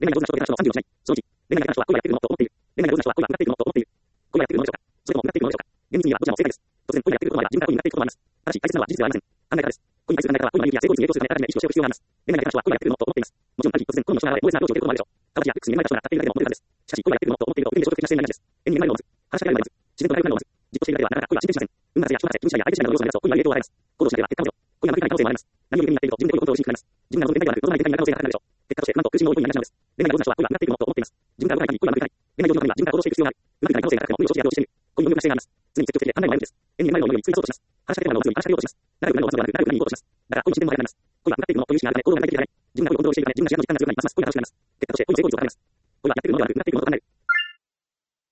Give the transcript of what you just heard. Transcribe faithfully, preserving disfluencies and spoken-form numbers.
恋愛上手な人と恋愛上手な人のさんじゅうをしない。正直、恋愛上手な人は恋をやっているのと思っている。恋愛上手な人は恋がうまくなっているのと思っている。恋はやっているのでしょうか。それともうまくなっているのでしょうか。厳密にはどちらも正解です。当然、恋をやっていることもあれば、自分から恋になっていることもあります。ただし、大切なのは事実ではありません。考え方です。恋に対する考え方は恋の勇気や成功率に影響するため、あらかじめ意識をしておく必要があります。恋愛上手な人は恋をやっているのと思っています。もちろん、ある日突然恋の人が現れ、猛烈な領地を受けることもあるでしょう。ただし、やセックスに恋愛対象が立っているだけでもモテるからです。しかし、恋をやっているのと思っていると、運命消極的な視点になりがちです。縁に願いを持つ。話しかけられるのを待つ。自然と大学などを待つ。じっとしているだけではなかなか恋は進展しません。運がせや人がせ、運次第や相手次第など要素の連鎖を恋には入れておられます。行動しなければ結果も恋は無理な可能性もあります。何を夢になっていると自分で恋をコントロールしにくくなります。自分が望んでいないではなく、望まない展開になる可能性が高くなるでしょう。結果として、なんと苦しみの恋になりがちなのです。恋愛上手な人は恋は無くなっているものと思っています。自分から動かない限り恋は無くなり、恋愛上手な人には自分から行動していく必要がある。うまくいかない可能性が高くても恋を少しやろうとしてみる。恋に無力な姿勢があります。常に積極的で考えも前向きです。縁に願いの思いをついにそうとします。話しかけてもらうのを待つより話しかけようとします。仲良くなるのを待つのではなく、仲良くなりに行こうとします。だから恋に進展も早くなります。恋は無くなっているものという意識があるため、行動が具体的ではない。自分が恋をコントロールしているため、自分が主導権が強くなり、ますます恋が楽しくなります。結果として恋に成功率を高めます。